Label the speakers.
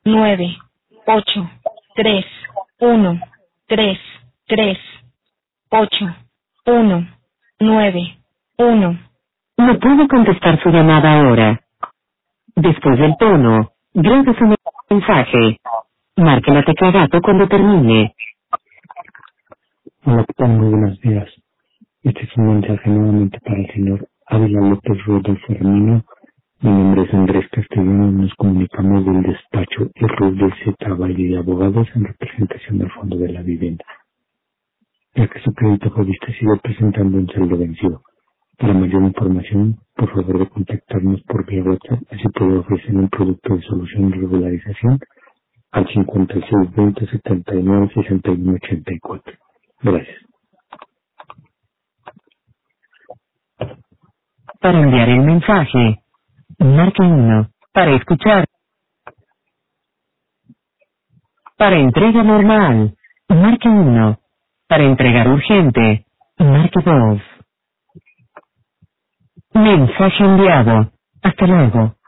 Speaker 1: 9, 8, 3, 1, 3, 3, 8, 1, 9, 1.
Speaker 2: No puede contestar su llamada ahora. Después del tono, grabe su mensaje. Marque la tecla gato cuando termine.
Speaker 3: Hola, ¿qué tal? Muy buenos días. Este es un mensaje nuevamente para el señor Ávila López Rodolfo Hermino. Mi nombre es Andrés Castellano. Nos comunicamos del despacho RDZ Valle de Abogados en representación del Fondo de la Vivienda, ya que su crédito Fovista sigue presentando un saldo vencido. Para mayor información, por favor de contactarnos por vía WhatsApp, así puede ofrecer un producto de solución de regularización al 5620 79 61 84. Gracias.
Speaker 2: Para enviar el mensaje, marque 1. Para escuchar. Para entrega normal, marque 1. Para entregar urgente, marque 2. Mensaje enviado. Hasta luego.